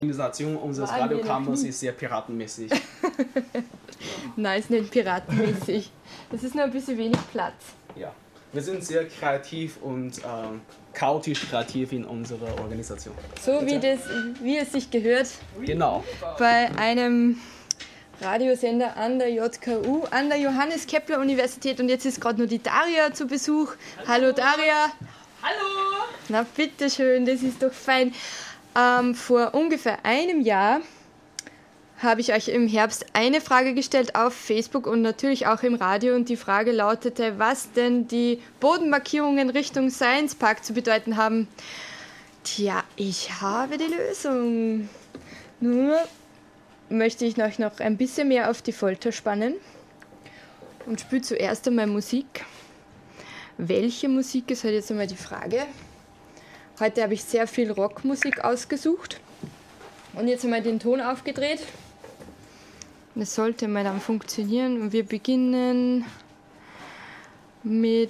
Organisation unseres Radiocampus ist sehr piratenmäßig. Nein, ist nicht piratenmäßig. Es ist nur ein bisschen wenig Platz. Ja, wir sind sehr kreativ und chaotisch kreativ in unserer Organisation. So wie es sich gehört. Genau. Bei einem Radiosender an der JKU, an der Johannes Kepler Universität. Und jetzt ist gerade nur die Daria zu Besuch. Hallo Daria. Hallo. Na bitteschön, das ist doch fein. Vor ungefähr einem Jahr habe ich euch im Herbst eine Frage gestellt auf Facebook und natürlich auch im Radio. Und die Frage lautete, was denn die Bodenmarkierungen Richtung Science Park zu bedeuten haben. Tja, ich habe die Lösung. Nur möchte ich euch noch ein bisschen mehr auf die Folter spannen und spiele zuerst einmal Musik. Welche Musik ist halt jetzt einmal die Frage. Heute habe ich sehr viel Rockmusik ausgesucht und jetzt einmal den Ton aufgedreht. Das sollte mal dann funktionieren und wir beginnen mit,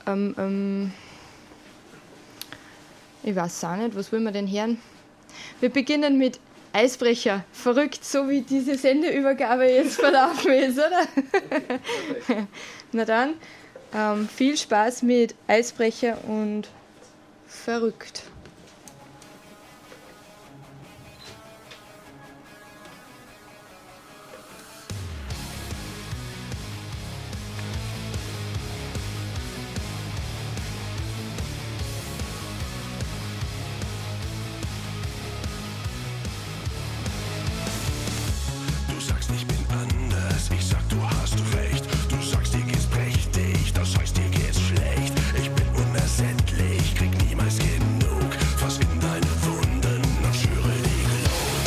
ich weiß auch nicht, was wollen wir denn hören? Wir beginnen mit Eisbrecher. Verrückt, so wie diese Sendeübergabe jetzt verlaufen ist, oder? Na dann, viel Spaß mit Eisbrecher und Verrückt. Du sagst, ich bin anders, ich sag, du hast recht. Du sagst, dir geht's prächtig, das heißt, dir geht's schlecht. Ich bin unersättlich, krieg niemals genug. Fass in deine Wunden und schüre die Glut.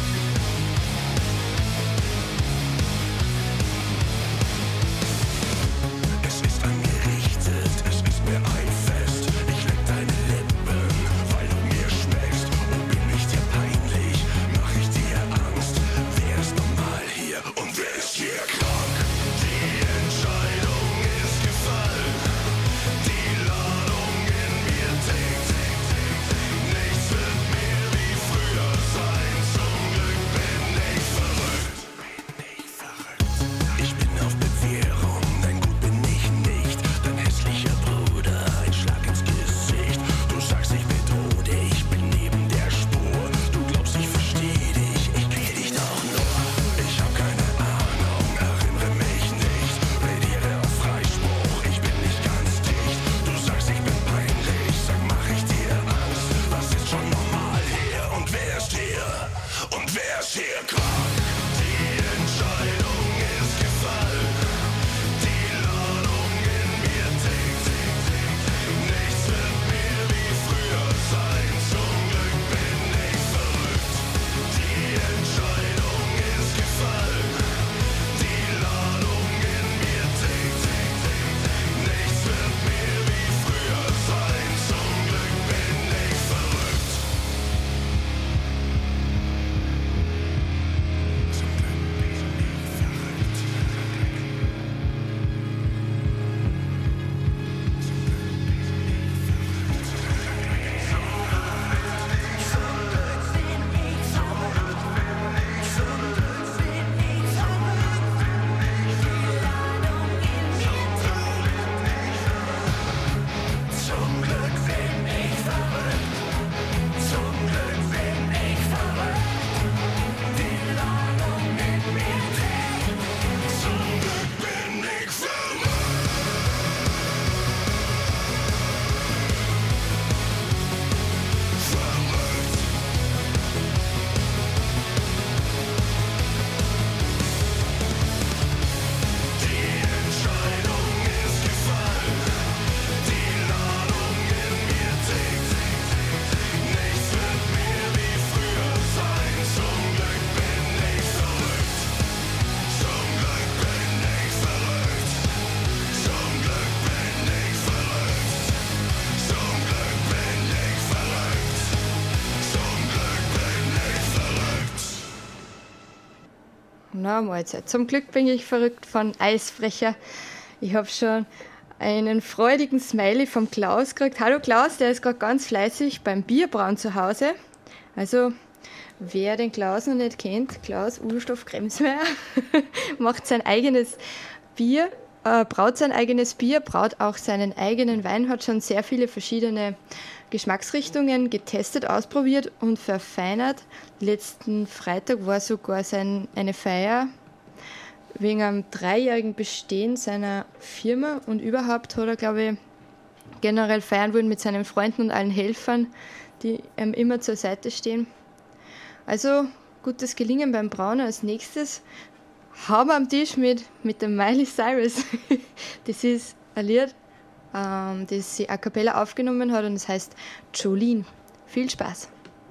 Es ist angerichtet, es ist mir ein Fest. Ich leck deine Lippen, weil du mir schmeckst. Und bin ich dir peinlich, mach ich dir Angst. Wer ist normal hier und wer ist hier krank? Die Entscheidung ist gefallen. Die Ladung in mir tickt. Nichts wird mehr wie früher sein. Zum Glück bin ich verrückt. Ich bin auf Bewährung, nein gut bin ich nicht. Dein hässlicher Bruder, ein Schlag ins Gesicht. Du sagst, ich bedrohe dich, bin neben der Spur. Du glaubst, ich verstehe dich, ich krieg dich doch nur. Ich hab keine Ahnung, erinnere mich nicht. Plädiere auf Freispruch, ich bin nicht ganz dicht. Du sagst, ich bin peinlich, sag, mach ich dir Angst. Was ist schon normal hier und wer ist hier? Und wer ist hier krank? Die Entscheidung ist gefallen. Die Ladung in mir tickt. Nichts wird mehr wie früher sein. Zum Glück bin ich verrückt. Die Entscheidung ist gefallen. Die Ladung in mir tickt. Nichts wird mehr wie früher sein. Zum Glück bin ich verrückt. Zum Glück bin ich verrückt. Zum Glück bin ich verrückt. Zum Glück bin ich verrückt. Die Ladung in mir tickt. Zum Glück bin ich verrückt. Die Entscheidung ist gefallen. Die Ladung in mir tickt. Nichts wird mehr wie früher sein. Zum Glück bin ich verrückt. Zum Glück bin ich verrückt. Zum Glück bin ich verrückt. Zum Glück bin ich verrückt. Zum Glück bin ich verrückt. Na, Mahlzeit. Zum Glück bin ich verrückt von Eisbrecher. Ich habe schon einen freudigen Smiley vom Klaus gekriegt. Hallo Klaus, der ist gerade ganz fleißig beim Bierbrauen zu Hause. Also Wer den Klaus noch nicht kennt, Klaus Urstoff Kremsmeier macht sein eigenes Bier, braut sein eigenes Bier, braut auch seinen eigenen Wein, hat schon sehr viele verschiedene Geschmacksrichtungen getestet, ausprobiert und verfeinert. Letzten Freitag war sogar eine Feier wegen einem 3-jährigen Bestehen seiner Firma und überhaupt hat er, glaube ich, generell feiern wollen mit seinen Freunden und allen Helfern, die ihm immer zur Seite stehen. Also gutes Gelingen beim Brauen. Als nächstes haben wir am Tisch mit dem Miley Cyrus. Das ist ein Lied, das sie a cappella aufgenommen hat und das heißt Jolene. Viel Spaß!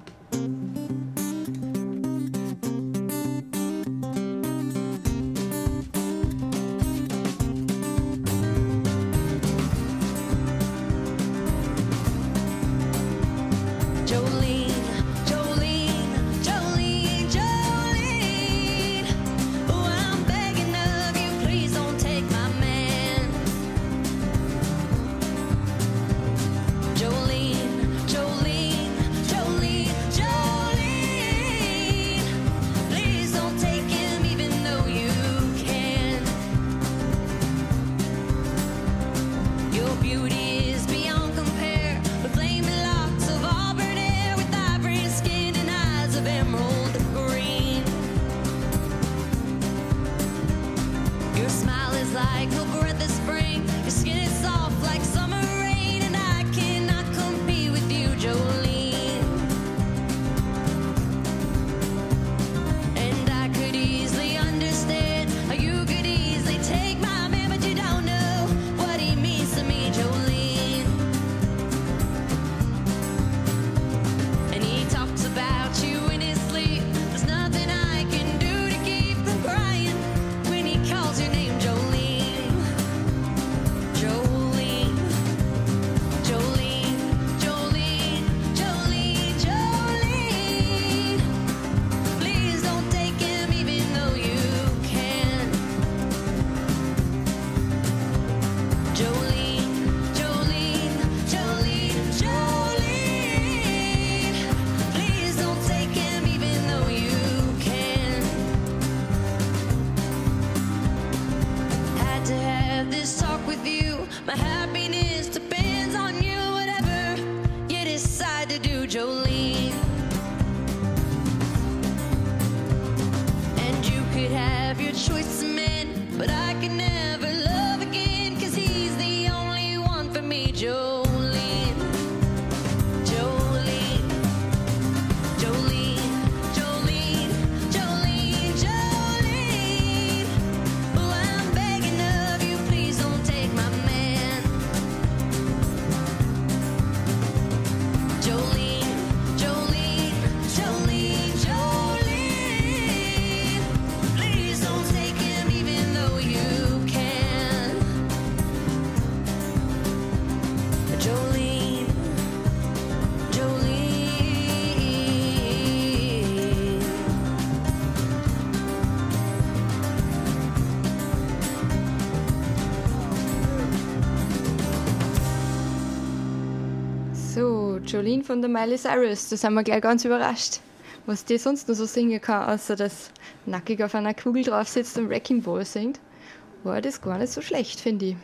Jolene von der Miley Cyrus, da sind wir gleich ganz überrascht, was die sonst noch so singen kann, außer dass nackig auf einer Kugel drauf sitzt und Wrecking Ball singt. War das gar nicht so schlecht, finde ich.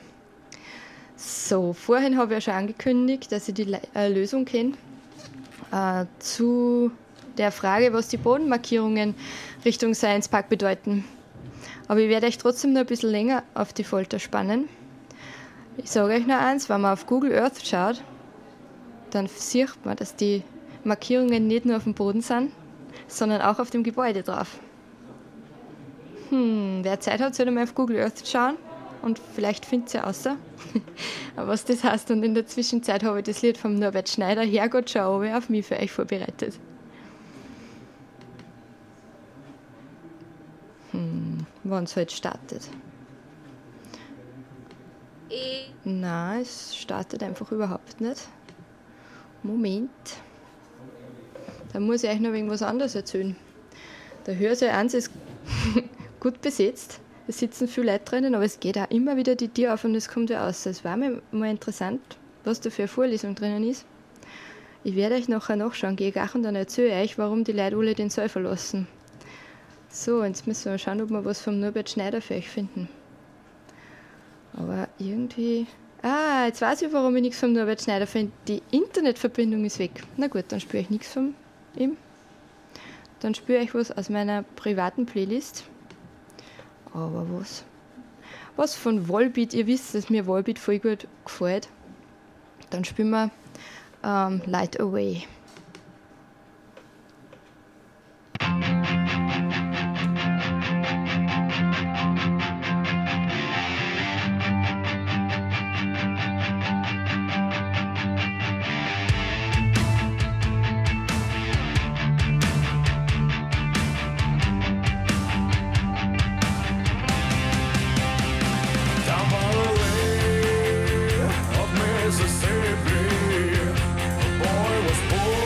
So, vorhin habe ich ja schon angekündigt, dass ich die Lösung kenne zu der Frage, was die Bodenmarkierungen Richtung Science Park bedeuten. Aber ich werde euch trotzdem noch ein bisschen länger auf die Folter spannen. Ich sage euch noch eins, wenn man auf Google Earth schaut, dann sieht man, dass die Markierungen nicht nur auf dem Boden sind, sondern auch auf dem Gebäude drauf. Wer Zeit hat, sollte mal auf Google Earth schauen und vielleicht findet sie außer. Was das heißt, und in der Zwischenzeit habe ich das Lied vom Norbert Schneider, Herrgott, schau auf mich, für euch vorbereitet. Wann es halt startet. Nein, es startet einfach überhaupt nicht. Moment. Da muss ich euch noch irgendwas anderes erzählen. Der Hörsaal 1 ist gut besetzt. Es sitzen viele Leute drinnen, aber es geht auch immer wieder die Tür auf und es kommt wieder raus. Es war mir mal interessant, was da für eine Vorlesung drinnen ist. Ich werde euch nachher nachschauen, gehe ich und dann erzähle ich euch, warum die Leute alle den Saal verlassen. So, jetzt müssen wir schauen, ob wir was vom Norbert Schneider für euch finden. Aber irgendwie... jetzt weiß ich, warum ich nichts vom Norbert Schneider finde. Die Internetverbindung ist weg. Na gut, dann spiele ich nichts von ihm. Dann spiele ich was aus meiner privaten Playlist. Aber was? Was von Volbeat, ihr wisst, dass mir Volbeat voll gut gefällt. Dann spielen wir Light Away. Mississippi, a boy was born.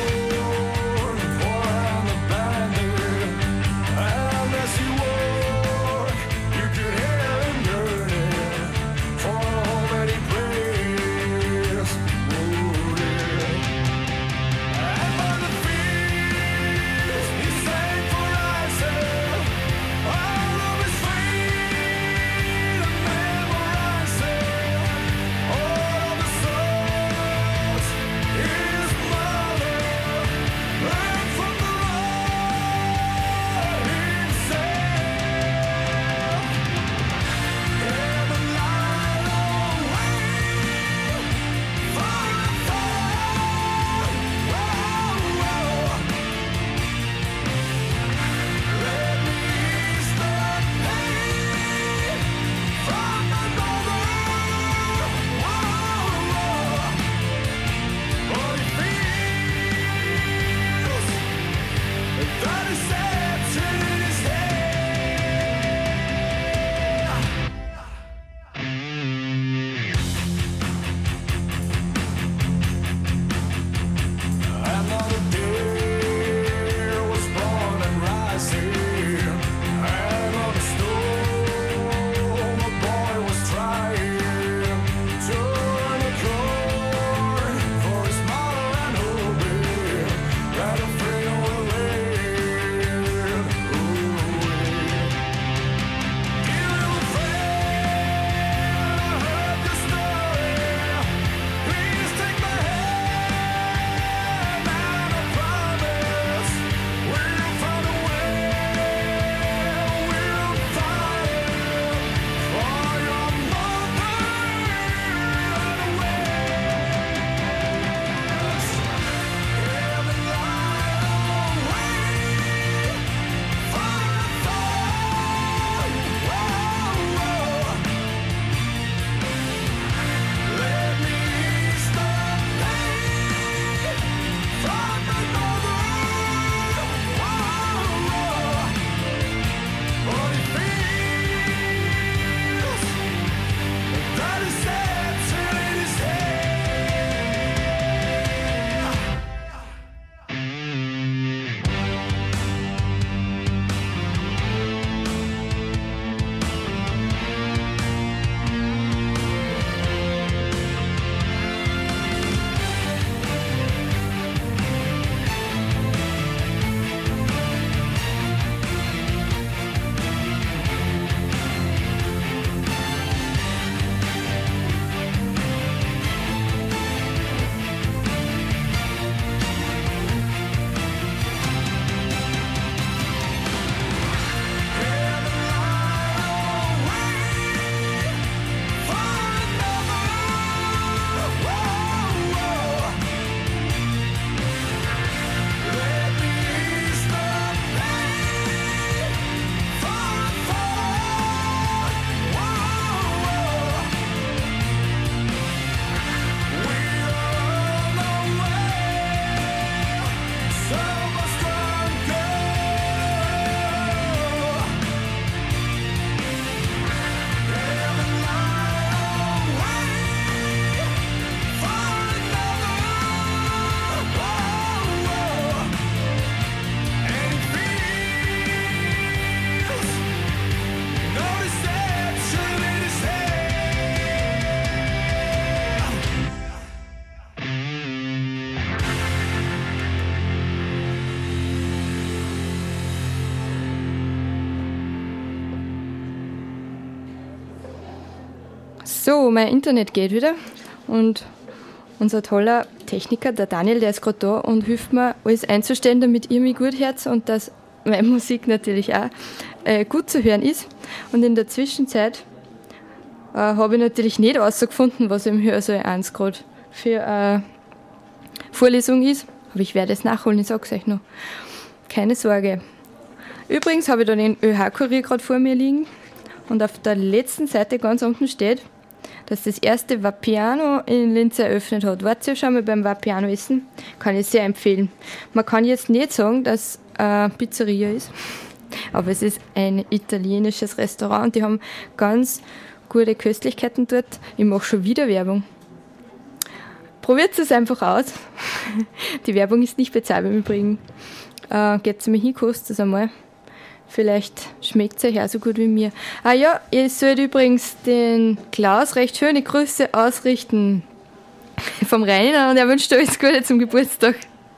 So, mein Internet geht wieder und unser toller Techniker, der Daniel, der ist gerade da und hilft mir, alles einzustellen, damit ihr mich gut hört und dass meine Musik natürlich auch gut zu hören ist. Und in der Zwischenzeit habe ich natürlich nicht herausgefunden, was im Hörsaal 1 gerade für Vorlesung ist. Aber ich werde es nachholen, ich sage es euch noch. Keine Sorge. Übrigens habe ich da den ÖH-Kurier gerade vor mir liegen und auf der letzten Seite ganz unten steht, dass das erste Vapiano in Linz eröffnet hat. Wart ihr schon mal beim Vapiano essen? Kann ich sehr empfehlen. Man kann jetzt nicht sagen, dass Pizzeria ist, aber es ist ein italienisches Restaurant und die haben ganz gute Köstlichkeiten dort. Ich mache schon wieder Werbung. Probiert es einfach aus. Die Werbung ist nicht bezahlbar im Übrigen. Geht zu mir hin, kostet es einmal. Vielleicht schmeckt es euch auch so gut wie mir. Ah ja, ihr sollt übrigens den Klaus recht schöne Grüße ausrichten vom Rainer und er wünscht euch alles Gute zum Geburtstag.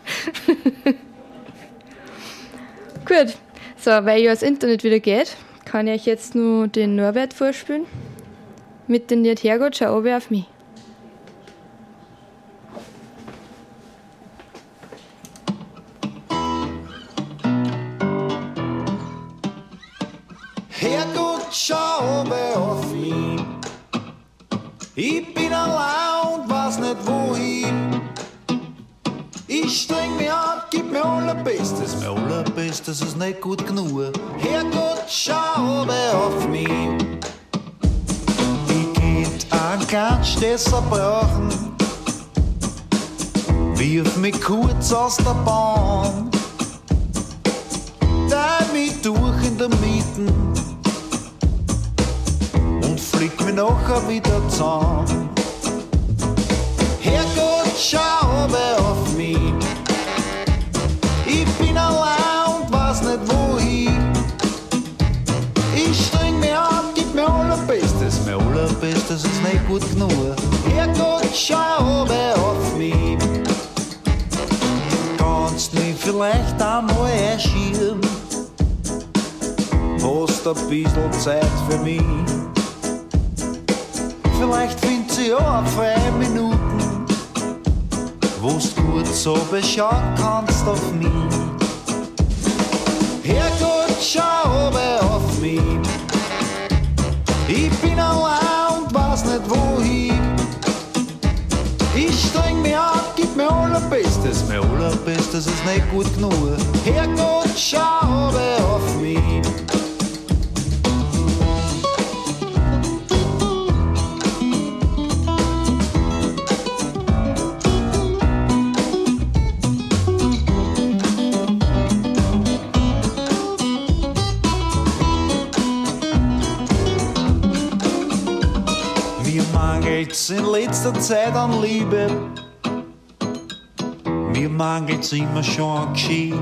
Gut, so, weil ja das Internet wieder geht, kann ich euch jetzt nur den Norbert vorspielen. Mit dem Lied Herrgott, schau oben auf mich. Herrgott, schau oben auf mich. Ich bin allein und weiß nicht wohin. Ich streng mich an, gib mir allerbestes. Mein allerbestes ist nicht gut genug. Herrgott, schau oben auf mich. Ich geb einen kleinen Stesser brauchen. Wirf mich kurz aus der Bahn. Teil mich durch in der Mitte und flieg mich nachher wieder zusammen. Herrgott, schau oben auf mich. Ich bin allein und weiß nicht wohin. Ich streng mich an, gib mir allerbestes. Mein allerbestes ist nicht gut genug. Herrgott, schau oben auf mich. Kannst mich vielleicht einmal erschieren? Hast ein bisschen Zeit für mich? Vielleicht findest du ja auch 5 Minuten, wo's gut so beschauen kannst auf mich. Herrgott, schau oben auf mich. Ich bin allein und weiß nicht wohin. Ich streng mich an, gib mir allerbestes. Mein allerbestes ist nicht gut genug. Herrgott, schau oben auf mich. In letzter Zeit an Liebe, mir mangelt's immer schon an Geschick.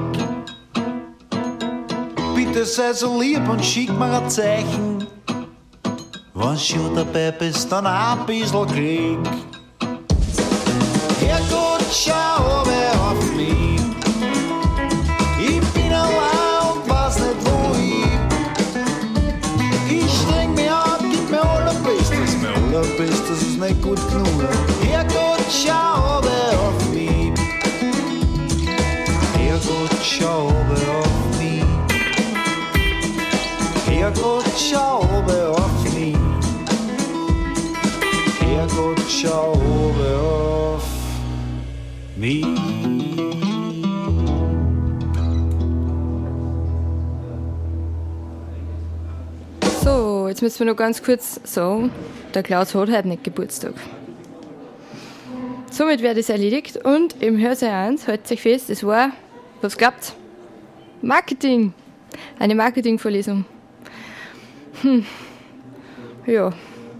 Bitte sei so lieb und schick mir ein Zeichen, wenn schon dabei bist, dann auch ein bisschen Glück. Herrgott, schau oben auf mich. Ich bin allein und weiß nicht wohin. Ich streng mich an, gib mir allerbestes. Mein allerbestes ist nicht gut genug. Herrgott, schau oben auf mich. Herrgott, schau oben auf mich. Herrgott, schau oben auf mich. Herrgott, schau oben auf mich. So, jetzt müssen wir noch ganz kurz sagen, der Klaus hat heute nicht Geburtstag. Somit wäre das erledigt und im Hörsaal 1, haltet euch fest, es war, was glaubt? Marketing! Eine Marketingvorlesung. Ja.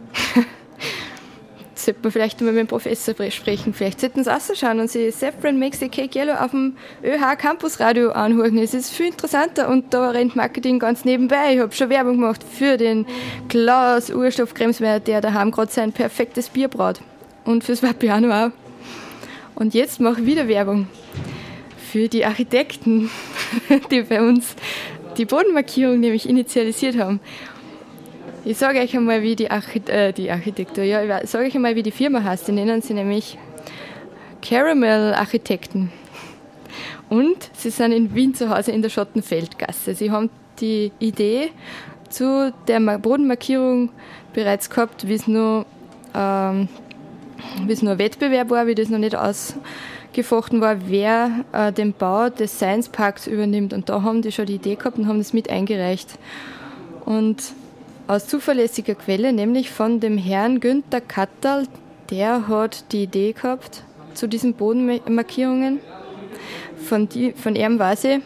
Sollte man vielleicht mal mit dem Professor sprechen. Vielleicht sollten sie rausschauen und sich Saffron Makes the Cake Yellow auf dem ÖH Campus Radio anhören. Es ist viel interessanter und da rennt Marketing ganz nebenbei. Ich habe schon Werbung gemacht für den Klaus Urstoff-Kremsmeier, der daheim gerade sein perfektes Bier braut. Und fürs Vapiano auch. Und jetzt mache ich wieder Werbung für die Architekten, die bei uns die Bodenmarkierung nämlich initialisiert haben. Ich sage euch einmal, wie die Architektur, ja, ich sage euch einmal, wie die Firma heißt. Die nennen sie nämlich Caramel Architekten. Und sie sind in Wien zu Hause in der Schottenfeldgasse. Sie haben die Idee zu der Bodenmarkierung bereits gehabt, wie es nur ein Wettbewerb war, wie das noch nicht ausgefochten war, wer den Bau des Science Parks übernimmt. Und da haben die schon die Idee gehabt und haben das mit eingereicht. Und aus zuverlässiger Quelle, nämlich von dem Herrn Günther Katterl, der hat die Idee gehabt zu diesen Bodenmarkierungen. Von ihm weiß ich,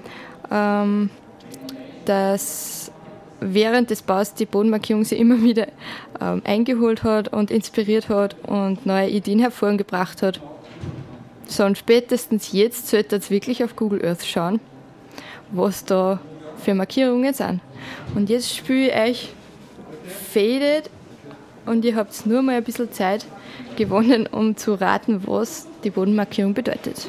dass während des Baus die Bodenmarkierung sie immer wieder eingeholt hat und inspiriert hat und neue Ideen hervorgebracht hat. So, und spätestens jetzt sollte ihr wirklich auf Google Earth schauen, was da für Markierungen sind. Und jetzt spiele ich euch Faded und ihr habt nur mal ein bisschen Zeit gewonnen, um zu raten, was die Bodenmarkierung bedeutet.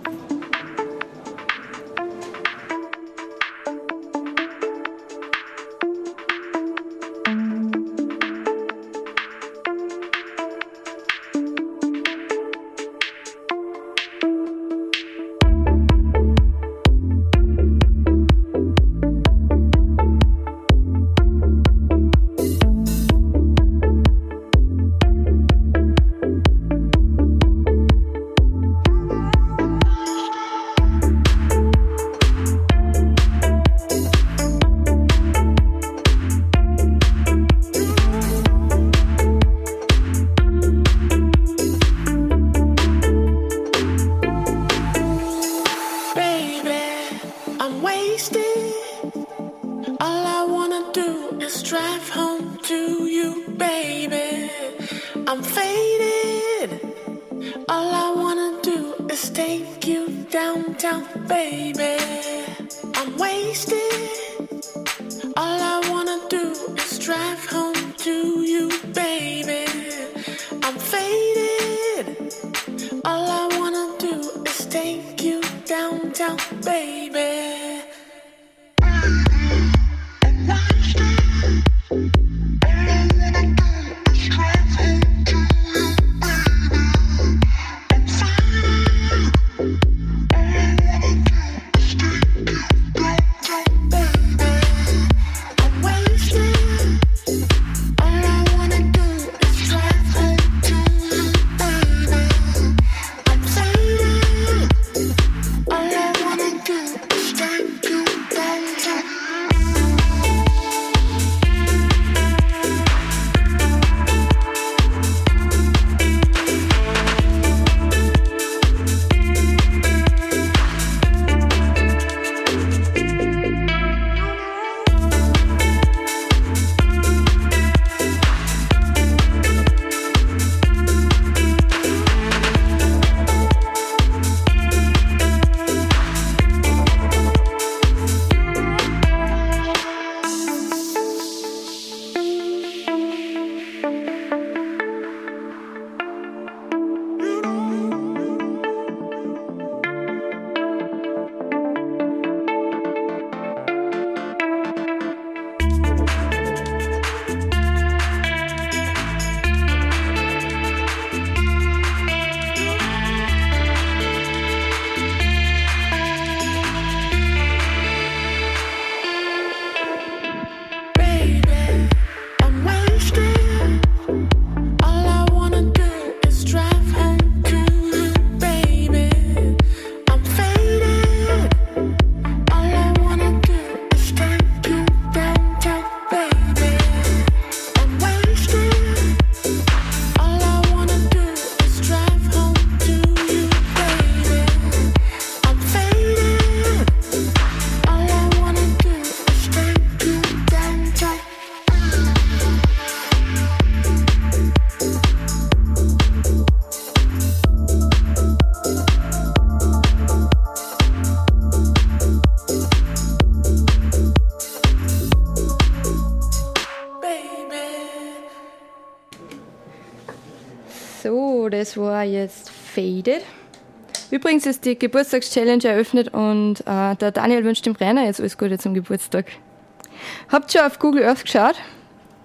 So, das war jetzt Faded. Übrigens ist die Geburtstagschallenge eröffnet und der Daniel wünscht dem Rainer jetzt alles Gute zum Geburtstag. Habt ihr schon auf Google Earth geschaut?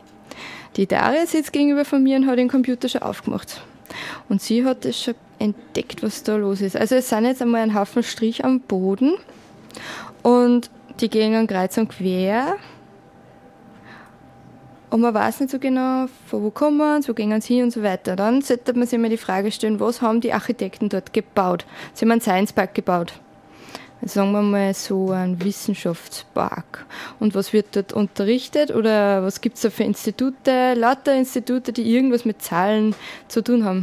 Die Daria sitzt gegenüber von mir und hat den Computer schon aufgemacht. Und sie hat es schon entdeckt, was da los ist. Also es sind jetzt einmal ein Haufen Strich am Boden und die gehen kreuz und quer. Und man weiß nicht so genau, von wo kommen sie, wo gehen sie hin und so weiter. Dann sollte man sich mal die Frage stellen, was haben die Architekten dort gebaut? Sie haben einen Science Park gebaut. Sagen wir mal so einen Wissenschaftspark. Und was wird dort unterrichtet oder was gibt es da für Institute? Lauter Institute, die irgendwas mit Zahlen zu tun haben.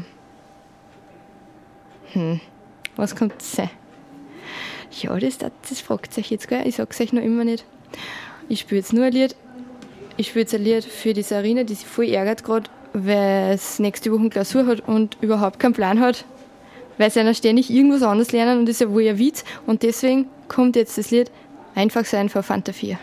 Was könnte das sein? Ja, das fragt euch jetzt, gell? Ich sag's euch noch immer nicht. Ich spiele jetzt nur ein Lied. Ich spiele jetzt ein Lied für die Sarina, die sich voll ärgert gerade, weil es nächste Woche Klausur hat und überhaupt keinen Plan hat, weil sie einer ständig irgendwas anderes lernen und das ist ja wohl ein Witz. Und deswegen kommt jetzt das Lied Einfach sein von Fanta 4.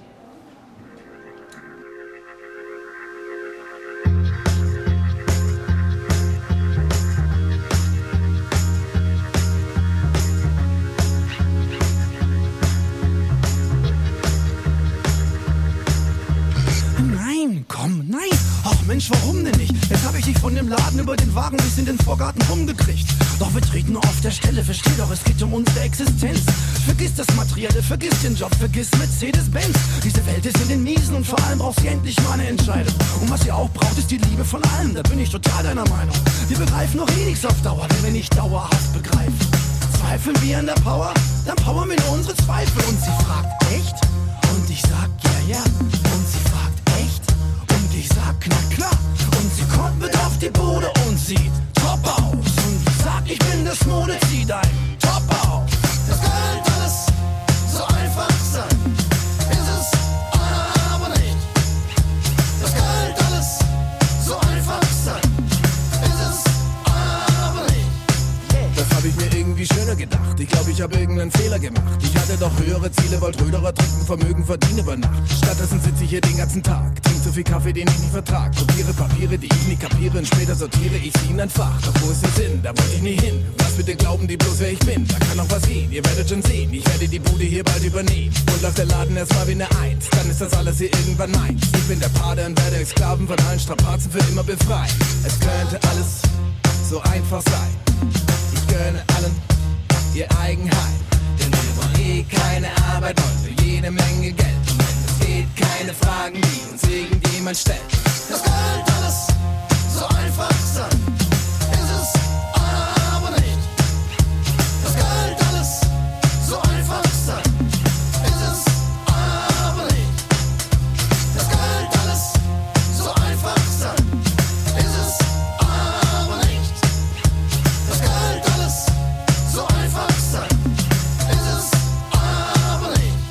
Komm, nein! Ach Mensch, warum denn nicht? Jetzt hab ich dich von dem Laden über den Wagen bis in den Vorgarten rumgekriegt. Doch wir treten nur auf der Stelle, versteh doch, es geht um unsere Existenz. Vergiss das Materielle, vergiss den Job, vergiss Mercedes-Benz. Diese Welt ist in den Miesen und vor allem braucht sie endlich mal eine Entscheidung. Und was sie auch braucht, ist die Liebe von allen, da bin ich total deiner Meinung. Wir begreifen doch eh nichts auf Dauer, wenn wir nicht dauerhaft begreifen. Zweifeln wir an der Power? Dann powern wir nur unsere Zweifel. Und sie fragt, echt? Und ich sag, ja, ja. Und sie fragt, echt? Ich sag, na klar, und sie kommt mit auf die Bude und sieht top aus. Und ich sag, ich bin das Modezieh, dein Top aus. Das könnte alles so einfach sein, ist es aber nicht. Das könnte alles so einfach sein, ist es aber nicht. Das hab ich mir irgendwie schöner gedacht. Ich glaube, ich habe irgendeinen Fehler gemacht. Ich hatte doch höhere Ziele, wollte Röderer trinken, Vermögen verdienen über Nacht. Stattdessen sitze ich hier den ganzen Tag, trink so viel Kaffee, den ich nicht vertrag. Kopiere Papiere, die ich nicht kapiere, und später sortiere ich sie in ein Fach. Doch wo ist der Sinn? Da wollte ich nie hin. Was bitte glauben die bloß, wer ich bin? Da kann noch was gehen, ihr werdet schon sehen. Ich werde die Bude hier bald übernehmen. Und läuft der Laden erstmal wie eine Eins, dann ist das alles hier irgendwann meins. Ich bin der Pate und werde Sklaven von allen Strapazen für immer befreien. Es könnte alles so einfach sein. Ich gönne allen ihr Eigenheim. Denn wir wollen eh keine Arbeit, wollen für jede Menge Geld. Und wenn es geht, keine Fragen, die uns irgendjemand stellt. Das könnte alles so einfach sein, ist es aber nicht. Das könnte alles so einfach sein, ist es aber nicht. Das könnte alles so einfach sein, ist es aber nicht. Das könnte alles so einfach sein, ist es aber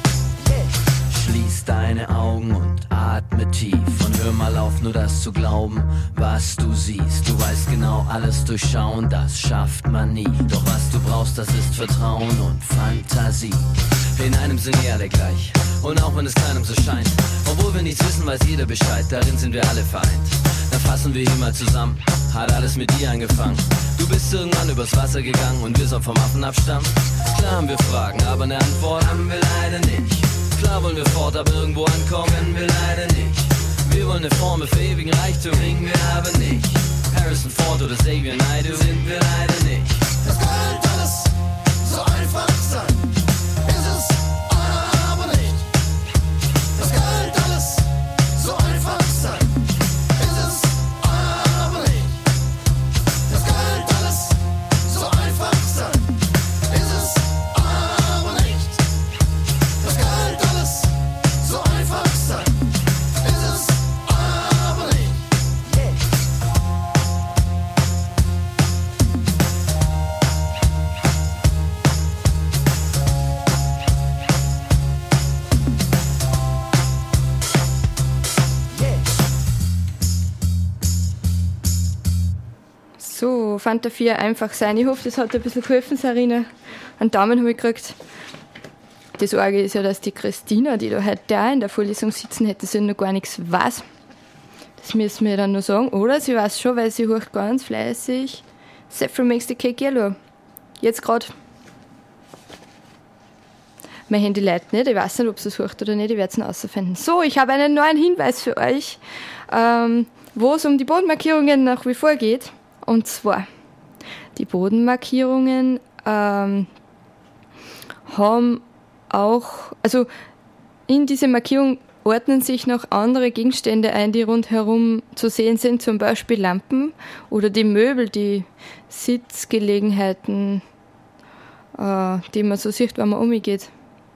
nicht. Schließ deine Augen und atme tief und hör mal auf, nur das zu glauben, was du siehst. Du weißt genau, alles durchschauen, das schafft man nie. Doch was du brauchst, das ist Vertrauen und Fantasie. In einem sind wir alle gleich, und auch wenn es keinem so scheint. Obwohl wir nichts wissen, weiß jeder Bescheid, darin sind wir alle vereint. Dann fassen wir hier mal zusammen, hat alles mit dir angefangen. Du bist irgendwann übers Wasser gegangen und wir sollen vom Affen abstammen. Klar haben wir Fragen, aber eine Antwort haben wir leider nicht. Klar wollen wir fort, aber irgendwo ankommen können wir leider nicht. Wir wollen eine Formel für ewigen Reichtum, kriegen wir aber nicht. Harrison Ford oder Xavier Naidoo sind wir leider nicht. Das könnte alles so einfach sein, ist es aber nicht. Das könnte alles so einfach sein, ist es aber nicht. Das könnte alles so einfach sein, ist es aber nicht. Das könnte alles so einfach sein, ist es aber nicht. So, Fanta 4 einfach sein. Ich hoffe, das hat ein bisschen geholfen, Sarina. Einen Daumen habe ich gekriegt. Das Arge ist ja, dass die Christina, die da heute auch in der Vorlesung sitzen hätte, sie noch gar nichts weiß. Das müssen wir dann nur sagen. Oder sie weiß schon, weil sie hört ganz fleißig Saffron makes the cake yellow. Jetzt gerade. mein Handy leitet nicht. Ich weiß nicht, ob es sucht oder nicht. Ich werde es noch herausfinden. So, ich habe einen neuen Hinweis für euch, wo es um die Bodenmarkierungen nach wie vor geht. Und zwar, die Bodenmarkierungen haben auch, also in diese Markierung ordnen sich noch andere Gegenstände ein, die rundherum zu sehen sind, zum Beispiel Lampen oder die Möbel, die Sitzgelegenheiten, die man so sieht, wenn man umgeht.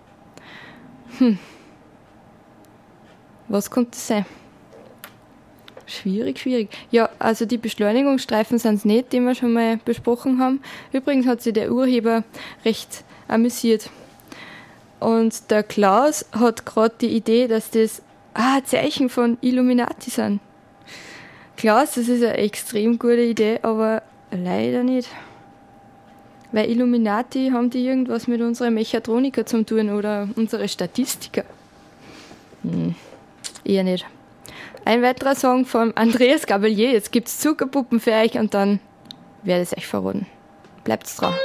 Was könnte das sein? Schwierig. Ja, also die Beschleunigungsstreifen sind es nicht, die wir schon mal besprochen haben. Übrigens hat sich der Urheber recht amüsiert. Und der Klaus hat gerade die Idee, dass das Zeichen von Illuminati sind. Klaus, das ist eine extrem gute Idee, aber leider nicht. Weil Illuminati haben die irgendwas mit unseren Mechatroniker zu tun oder unsere Statistiker. Eher nicht. Ein weiterer Song von Andreas Gabalier. Jetzt gibt es Zuckerpuppen für euch und dann werde ich es euch verraten. Bleibt's dran.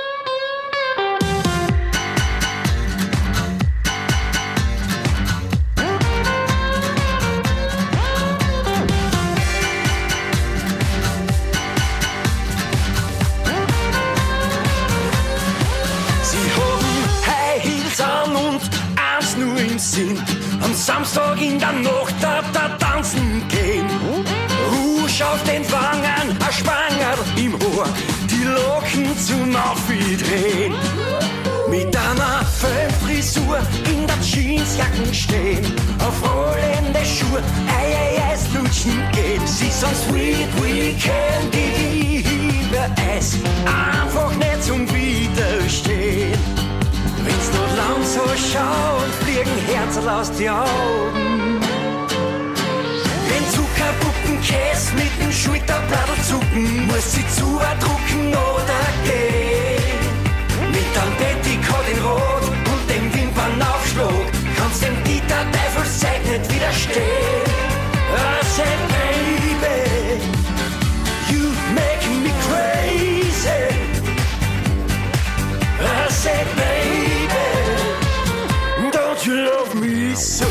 Am Samstag in der Nacht da tanzen gehen. Rouge auf den Wangen, ein Spangerl im Ohr, die Locken zum Aufdrehen. Mit einer Föhnfrisur in der Jeansjacken stehen, auf rollende Schuhe, Eis lutschen gehen. Sie sind sweet weekend, die liebe Eis, einfach nicht zum Widerstehen. Wenn's nur lang so schaut, fliegen Herzl aus die Augen. Wenn Zuckerpuppenkäse mit dem Schulterblattl zucken, muss sie zudrucken oder gehen. Mit einem Petticoat in Rot und dem Wimpernaufschlag kannst dem Dieter Teufelszeug nicht widerstehen. I said, baby, you make me crazy. I said, baby, don't you love me so?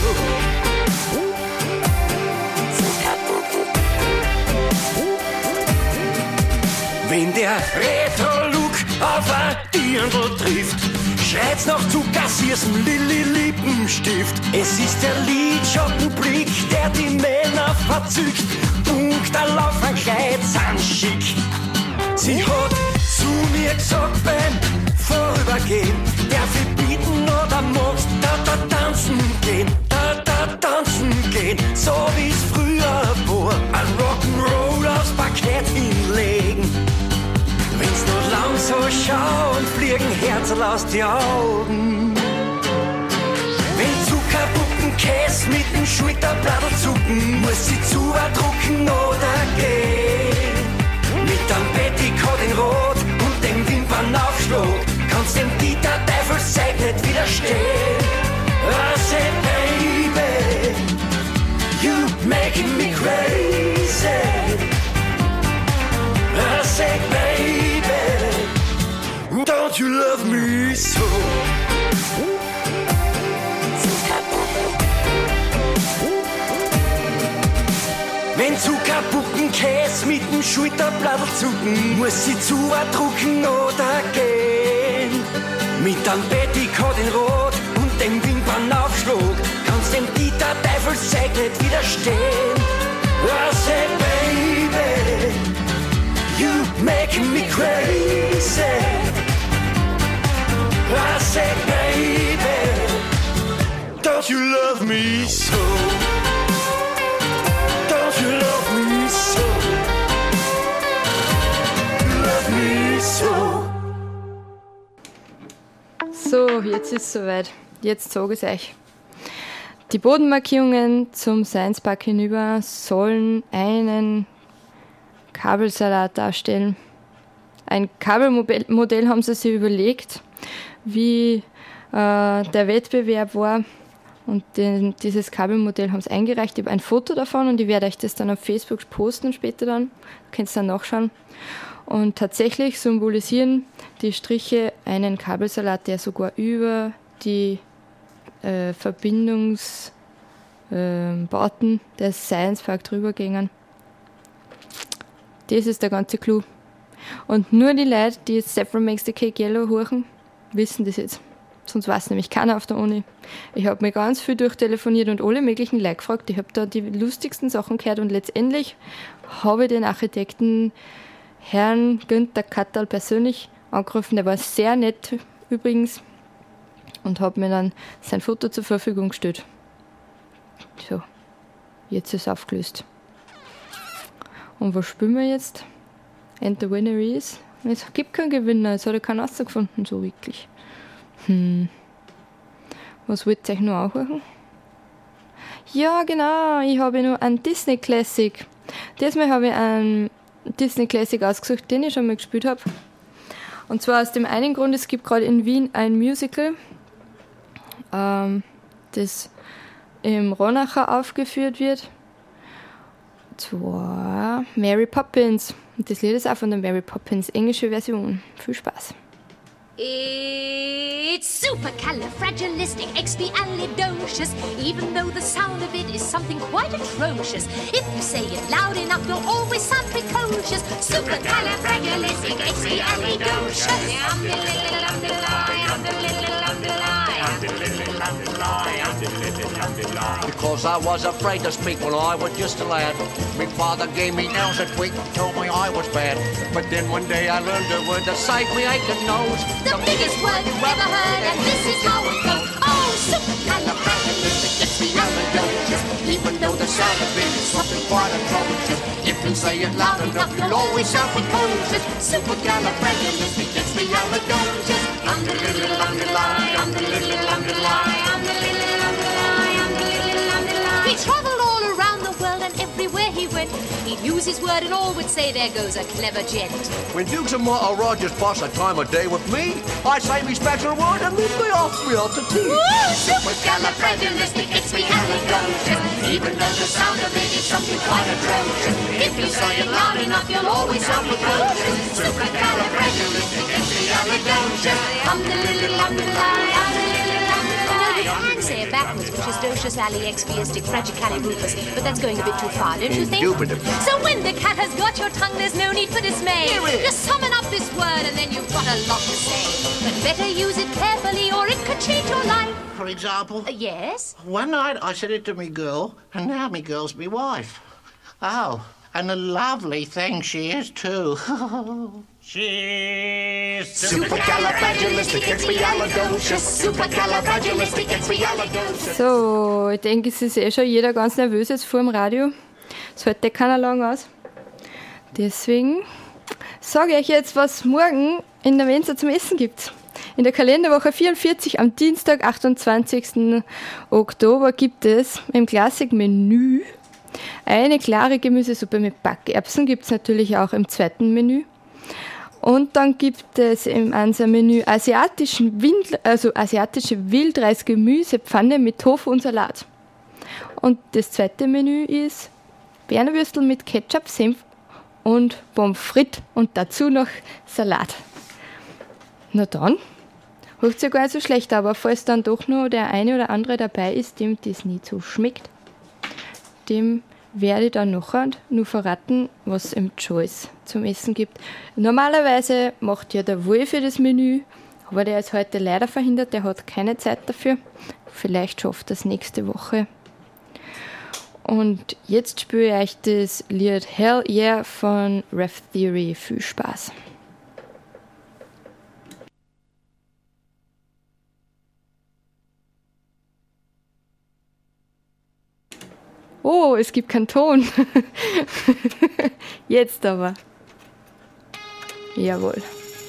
Wenn der Retro-Look auf ein Dirndl trifft, schreit's nach zu kassiertem Lilli-Lippenstift. Es ist der Lidschattenblick, der die Männer verzückt. Punkterlauf ein Kleid sind schick. Sie hat zu mir gesagt beim Vorübergehen, darf ich bieten oder magst da tanzen gehen, da tanzen gehen, so wie's früher war, ein Rock'n'Roll aufs Parkett hinlegen. Wenn's nur lang so schauen, fliegen Herzl aus die Augen. Wenn Zuckerpuppenkäse mit dem Schulterblattl zucken, muss sie zudrucken oder gehen. Mit einem Petticoat in Rot und dem Wimpernaufschlag kannst dem Dieter Teufelszeug nicht widerstehen. I said, baby, you making me crazy. I said, baby, don't you love me so? Wenn Zuckerpuppenkäse mit dem Schulterblattl zucken, muss sie zudrucken oder gehen. Mit einem Petticoat in Rot und dem Wimpernaufschlag kannst dem Dieter Teufelszeug nicht widerstehen. I said, baby, you making me crazy. I said, baby, don't you love me so? Don't you love me so? Love me so. So, jetzt ist es soweit. Jetzt sage ich es euch. Die Bodenmarkierungen zum Science Park hinüber sollen einen Kabelsalat darstellen. Ein Kabelmodell haben sie sich überlegt, wie der Wettbewerb war. Und dieses Kabelmodell haben sie eingereicht. Ich habe ein Foto davon und ich werde euch das dann auf Facebook posten später dann. Könnt ihr dann nachschauen. Und tatsächlich symbolisieren die Striche einen Kabelsalat, der sogar über die Verbindungsbauten des Science Park drüber gingen. Das ist der ganze Clou. Und nur die Leute, die jetzt Saffron Makes the Cake Yellow hören, wissen das jetzt. Sonst weiß nämlich keiner auf der Uni. Ich habe mir ganz viel durchtelefoniert und alle möglichen Leute gefragt. Ich habe da die lustigsten Sachen gehört und letztendlich habe ich den Architekten Herrn Günther Kattal persönlich angerufen. Der war sehr nett übrigens und habe mir dann sein Foto zur Verfügung gestellt. So, jetzt ist es aufgelöst. Und was spielen wir jetzt? And the winner is? Es gibt keinen Gewinner, es hat ja keinen rausgefunden, so wirklich. Was wollt ihr euch noch anhören? Ja, genau, ich habe noch einen Disney Classic. Diesmal habe ich einen Disney Classic ausgesucht, den ich schon mal gespielt habe. Und zwar aus dem einen Grund, es gibt gerade in Wien ein Musical, das im Ronacher aufgeführt wird. Und zwar Mary Poppins. Und das Lied ist auch von der Mary Poppins, englische Version. Viel Spaß. It's supercalifragilisticexpialidocious, even though the sound of it is something quite atrocious. If you say it loud enough, you'll always sound precocious. Supercalifragilisticexpialidocious. Because I was afraid to speak when I was just a lad. My father gave me nails that week, told me I was bad. But then one day I learned a word to save me aching nose. The biggest word you've ever heard, and this is how it goes. Oh, supercalifragilisticexpialidocious. Even though the sound of it is something quite atrocious. If you say it loud enough, you'll always sound precocious. Supercalifragilisticexpialidocious. He travelled all around the world and everywhere he went, he'd use his word and all would say, there goes a clever gent. When Dukes and Martha Rogers pass a time of day with me, I say me special word and then they ask me out to tea. Supercalifragilisticexpialidocious. Even though the sound of it is something quite atrocious. If you say it loud enough, you'll always sound precocious. Supercalifragilisticexpialidocious. You can say it backwards, which is docious, expiastic, fragicalibufus, but that's going a bit too far, don't you think? Indubitably. So when the cat has got your tongue, there's no need for dismay. Just summon up this word and then you've got a lot to say. But better use it carefully or it could change your life. For example, Yes? one night I said it to me girl, and now me girl's me wife. Oh, and a lovely thing she is too. She's Supercalifragilisticexpialidocious. Supercalifragilisticexpialidocious. So, ich denke, es ist schon jeder ganz nervös jetzt vor dem Radio. Es hält keiner lang aus. Deswegen sage ich euch jetzt, was morgen in der Mensa zum Essen gibt. In der Kalenderwoche 44 am Dienstag, 28. Oktober, gibt es im Classic-Menü eine klare Gemüsesuppe mit Backerbsen. Gibt es natürlich auch im zweiten Menü. Und dann gibt es im Menü asiatische Wildreis-Gemüsepfanne mit Tofu und Salat. Und das zweite Menü ist Berner Würstel mit Ketchup, Senf und Pommes frites und dazu noch Salat. Na dann, hört sich ja gar nicht so schlecht, aber falls dann doch nur der eine oder andere dabei ist, dem das nicht so schmeckt, dem werde ich dann noch nur verraten, was es im Choice zum Essen gibt. Normalerweise macht ja der Wolfi das Menü, aber der ist heute leider verhindert, der hat keine Zeit dafür. Vielleicht schafft er es nächste Woche. Und jetzt spiele ich euch das Lied Hell Yeah von Rev Theory. Viel Spaß. Oh, es gibt keinen Ton. Jetzt aber. Jawohl.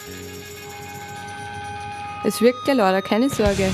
Es wirkt ja lauter, keine Sorge.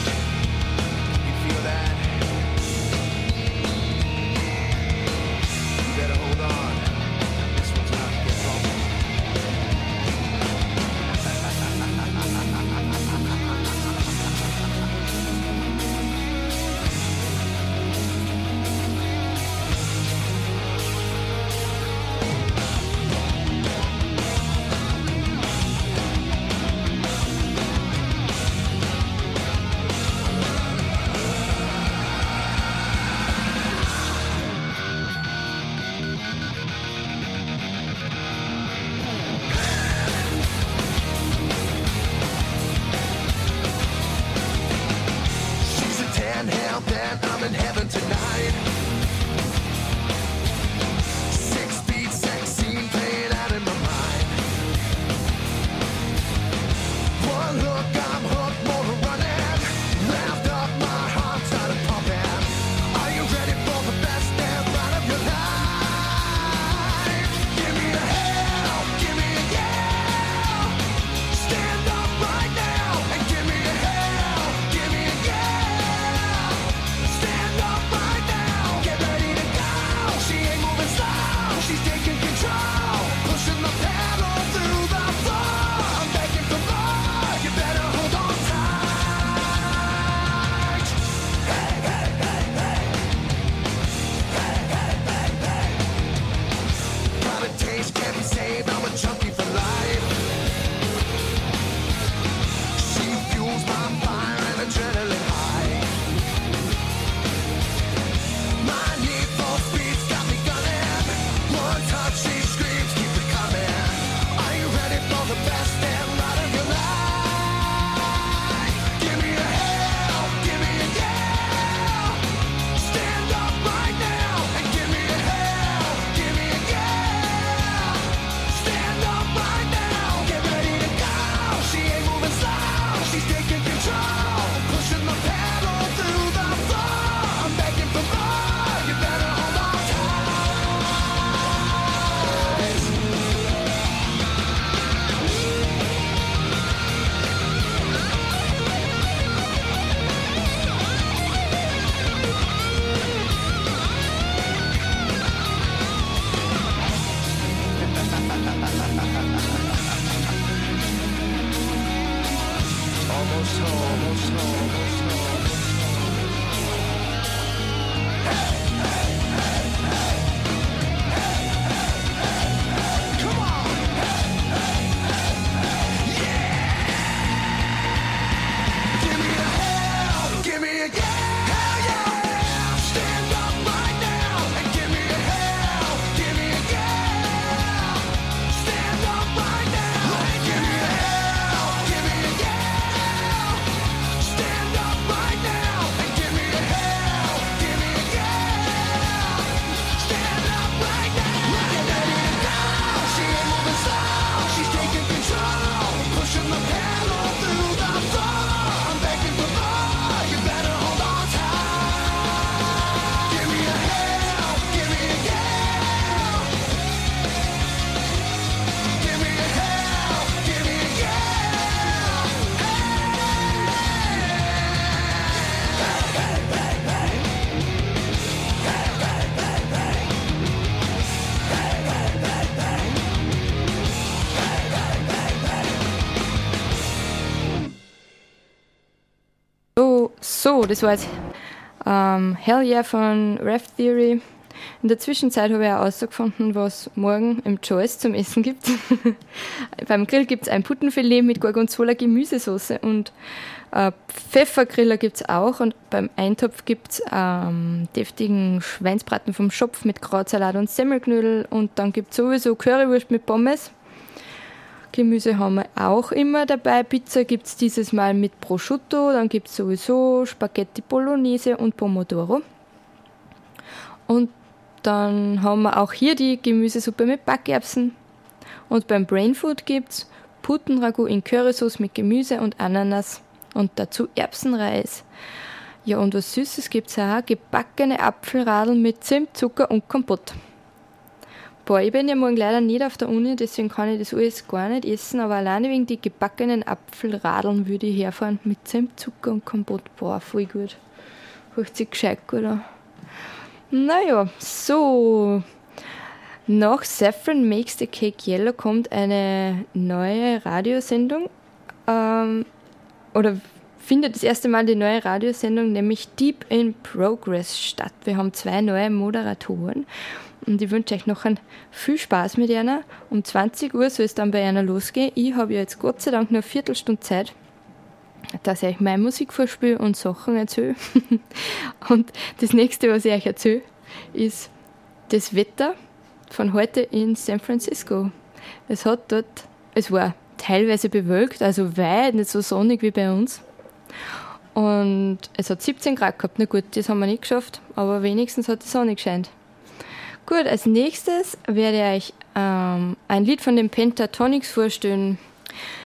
So, das war jetzt Hell Yeah von Rev Theory. In der Zwischenzeit habe ich auch herausgefunden, was morgen im Joyce zum Essen gibt. Beim Grill gibt es ein Puttenfilet mit Gorgonzola Gemüsesauce und Pfeffergriller gibt es auch. Und beim Eintopf gibt es deftigen Schweinsbraten vom Schopf mit Krautsalat und Semmelknödel. Und dann gibt es sowieso Currywurst mit Pommes. Gemüse haben wir auch immer dabei. Pizza gibt es dieses Mal mit Prosciutto. Dann gibt es sowieso Spaghetti Bolognese und Pomodoro. Und dann haben wir auch hier die Gemüsesuppe mit Backerbsen. Und beim Brainfood gibt es Puttenragout in Currysauce mit Gemüse und Ananas. Und dazu Erbsenreis. Ja, und was Süßes gibt es auch. Gebackene Apfelradeln mit Zimt, Zucker und Kompott. Boah, ich bin ja morgen leider nicht auf der Uni, deswegen kann ich das alles gar nicht essen. Aber alleine wegen die gebackenen Apfelradeln würde ich herfahren mit Zimt, Zucker und Kompott. Boah, voll gut. Riecht sich gescheit gut an. Naja, so. Nach Saffron Makes the Cake Yellow kommt eine neue Radiosendung. Oder findet das erste Mal die neue Radiosendung, nämlich Deep in Progress statt. Wir haben 2 neue Moderatoren und ich wünsche euch noch viel Spaß mit einer. Um 20 Uhr soll es dann bei einer losgehen. Ich habe ja jetzt Gott sei Dank nur eine Viertelstunde Zeit, dass ich euch meine Musik vorspiele und Sachen erzähle. Und das nächste, was ich euch erzähle, ist das Wetter von heute in San Francisco. Es war teilweise bewölkt, also weit nicht so sonnig wie bei uns. Und es hat 17 Grad gehabt. Na gut, das haben wir nicht geschafft, aber wenigstens hat die Sonne gescheint. Gut, als nächstes werde ich euch ein Lied von den Pentatonix vorstellen.